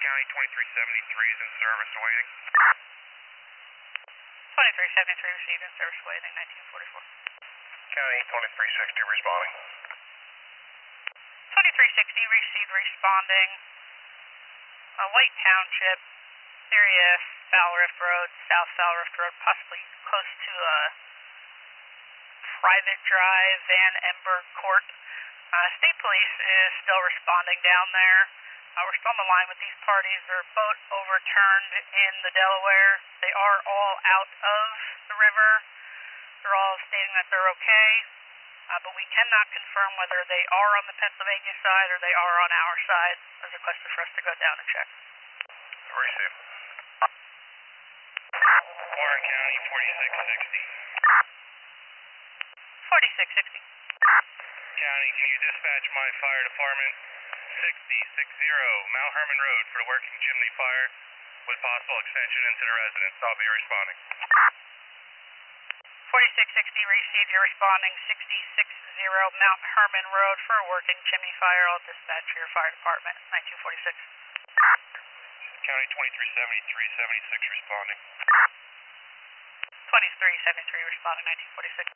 County 2373 is in service awaiting. 2373 received in service waiting, 1944. County 2360 responding. 2360 received responding. White Township, area Foul Rift Road, South Foul Rift Road, possibly close to Private Drive, Van Ember Court. State Police is still responding down there. We're still on the line with these parties. Their boat overturned in the Delaware. They are all out of the river. They're all stating that they're okay, but we cannot confirm whether they are on the Pennsylvania side or they are on our side. There's a request for us to go down and check. Received. Warren County 4660. 4660. County, can you dispatch my fire department 6060 Mount Herman Road for working chimney fire with possible extension into the residence? I'll be responding. 4660 received. You're responding 6060 Mount Herman Road for a working chimney fire. I'll dispatch your fire department 1946. County 2373 76 responding. 2373 responding 1946.